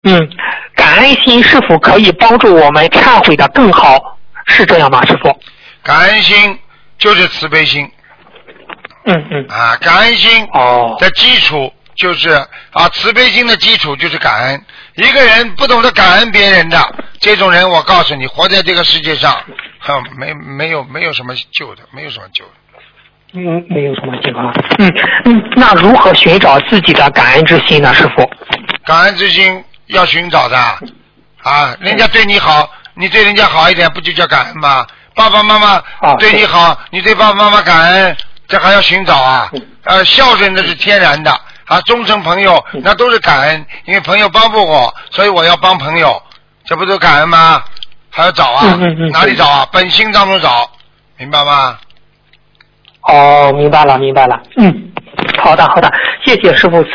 感恩心是否可以帮助我们忏悔的更好？是这样吗，师傅？ 感恩心就是慈悲心。感恩心的基础就是慈悲心的基础就是感恩。一个人不懂得感恩别人的这种人，我告诉你，活在这个世界上，没有什么救的，没有什么救的。 没有什么救啊。那如何寻找自己的感恩之心呢，师傅？ 感恩之心要寻找的人家对你好，你对人家好一点，不就叫感恩吗？爸爸妈妈对你好，你对爸爸妈妈感恩，这还要寻找孝顺那是天然的忠诚朋友那都是感恩，因为朋友帮助我，所以我要帮朋友，这不都感恩吗？还要找哪里找本心当中找，明白吗？ 明白了。好的，谢谢师傅。